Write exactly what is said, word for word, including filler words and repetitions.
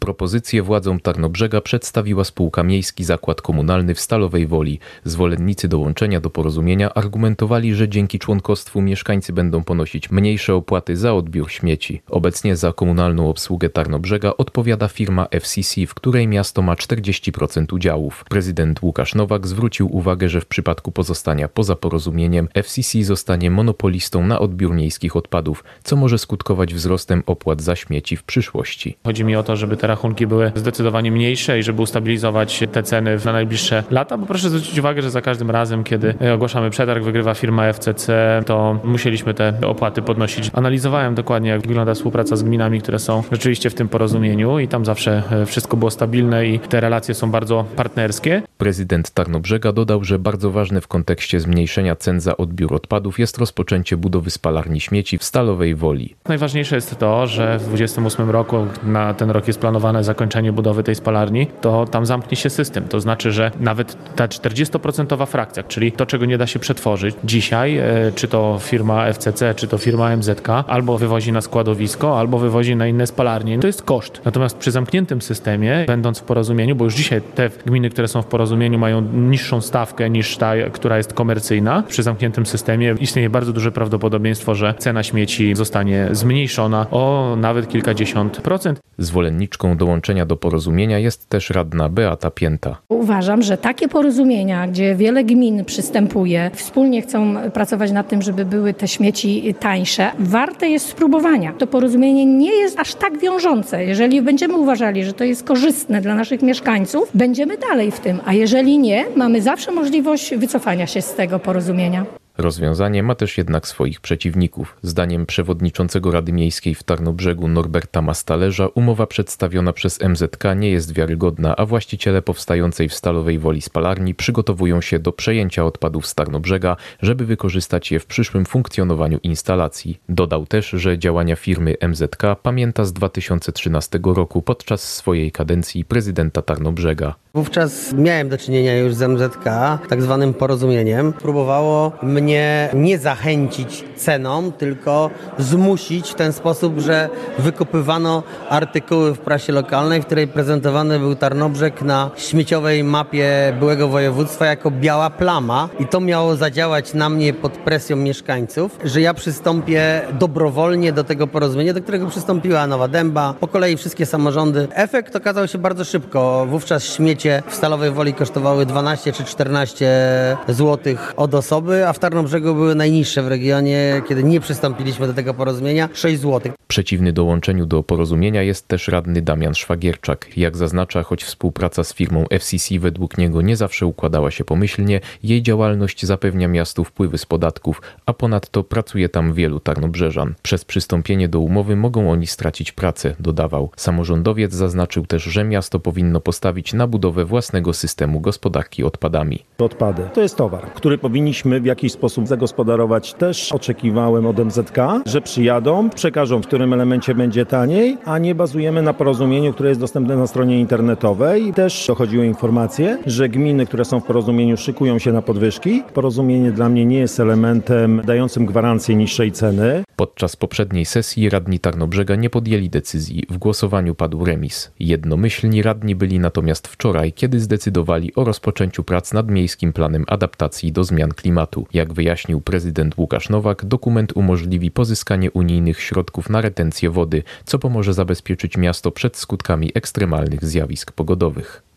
Propozycję władzom Tarnobrzega przedstawiła spółka Miejski Zakład Komunalny w Stalowej Woli. Zwolennicy dołączenia do porozumienia argumentowali, że dzięki członkostwu mieszkańcy będą ponosić mniejsze opłaty za odbiór śmieci. Obecnie za komunalną obsługę Tarnobrzega odpowiada firma F C C, w której miasto ma czterdzieści procent udziałów. Prezydent Łukasz Nowak zwrócił uwagę, że w przypadku pozostania poza porozumieniem F C C zostanie monopolistą na odbiór miejskich odpadów, co może skutkować wzrostem opłat za śmieci w przyszłości. Chodzi mi o to, żeby te rachunki były zdecydowanie mniejsze i żeby ustabilizować te ceny na najbliższe lata, bo proszę zwrócić uwagę, że za każdym razem, kiedy ogłaszamy przetarg, wygrywa firma F C C, to musieliśmy te opłaty podnosić. Analizowałem dokładnie, jak wygląda współpraca z gminami, które są rzeczywiście w tym porozumieniu i tam zawsze wszystko było stabilne i te relacje są bardzo partnerskie. Prezydent Tarnobrzega dodał, że bardzo ważne w kontekście zmniejszenia cen za odbiór odpadów jest rozpoczęcie budowy spalarni śmieci w Stalowej Woli. Najważniejsze jest to, że w dwudziestym ósmym roku, na ten rok jest planowane zakończenie budowy tej spalarni, to tam zamknie się system. To znaczy, że nawet ta czterdziestoprocentowa frakcja, czyli to, czego nie da się przetworzyć dzisiaj, czy to firma F C C, czy to firma M Z K, albo wywozi na składowisko, albo wywozi na inne spalarnie. To jest koszt. Natomiast przy zamkniętym systemie, będąc w porozumieniu, bo już dzisiaj te gminy, które są w porozumieniu, mają niższą stawkę niż ta, która jest komercyjna, przy zamkniętym systemie istnieje bardzo duże prawdopodobieństwo, że cena śmieci zostanie zmniejszona o nawet kilkadziesiąt procent. Zwolenniczką dołączenia do porozumienia jest też radna Beata Pięta. Uważam, że takie porozumienia, gdzie wiele gmin przystępuje, wspólnie chcą pracować nad tym, żeby były te śmieci tańsze, warte jest spróbowania. To porozumienie nie jest aż tak wiążące. Jeżeli będziemy uważali, że to jest korzystne dla naszych mieszkańców, będziemy dalej w tym, a jeżeli nie, mamy zawsze możliwość wycofania się z tego porozumienia. Rozwiązanie ma też jednak swoich przeciwników. Zdaniem przewodniczącego Rady Miejskiej w Tarnobrzegu Norberta Mastalerza umowa przedstawiona przez M Z K nie jest wiarygodna, a właściciele powstającej w Stalowej Woli spalarni przygotowują się do przejęcia odpadów z Tarnobrzega, żeby wykorzystać je w przyszłym funkcjonowaniu instalacji. Dodał też, że działania firmy M Z K pamięta z dwa tysiące trzynastego roku podczas swojej kadencji prezydenta Tarnobrzega. Wówczas miałem do czynienia już z M Z K, tak zwanym porozumieniem. Próbowało mnie nie zachęcić ceną, tylko zmusić w ten sposób, że wykupywano artykuły w prasie lokalnej, w której prezentowany był Tarnobrzeg na śmieciowej mapie byłego województwa jako biała plama i to miało zadziałać na mnie pod presją mieszkańców, że ja przystąpię dobrowolnie do tego porozumienia, do którego przystąpiła Nowa Dęba, po kolei wszystkie samorządy. Efekt okazał się bardzo szybko. Wówczas śmiecie w Stalowej Woli kosztowały dwanaście czy czternaście złotych od osoby, a w Tarnobrzegu były najniższe w regionie, kiedy nie przystąpiliśmy do tego porozumienia, sześć złotych. Przeciwny dołączeniu do porozumienia jest też radny Damian Szwagierczak. Jak zaznacza, choć współpraca z firmą F C C według niego nie zawsze układała się pomyślnie, jej działalność zapewnia miastu wpływy z podatków, a ponadto pracuje tam wielu tarnobrzeżan. Przez przystąpienie do umowy mogą oni stracić pracę, dodawał. Samorządowiec zaznaczył też, że miasto powinno postawić na budowę własnego systemu gospodarki odpadami. Odpady to jest towar, który powinniśmy w jakiś sposób zagospodarować. Też oczekiwałem od M Z K, że przyjadą, przekażą, w którym elemencie będzie taniej, a nie bazujemy na porozumieniu, które jest dostępne na stronie internetowej. Też dochodziły informacje, że gminy, które są w porozumieniu, szykują się na podwyżki. Porozumienie dla mnie nie jest elementem dającym gwarancję niższej ceny. Podczas poprzedniej sesji radni Tarnobrzega nie podjęli decyzji. W głosowaniu padł remis. Jednomyślni radni byli natomiast wczoraj, kiedy zdecydowali o rozpoczęciu prac nad miejskim planem adaptacji do zmian klimatu. Jak wyjaśnił prezydent Łukasz Nowak, dokument umożliwi pozyskanie unijnych środków na retencję wody, co pomoże zabezpieczyć miasto przed skutkami ekstremalnych zjawisk pogodowych.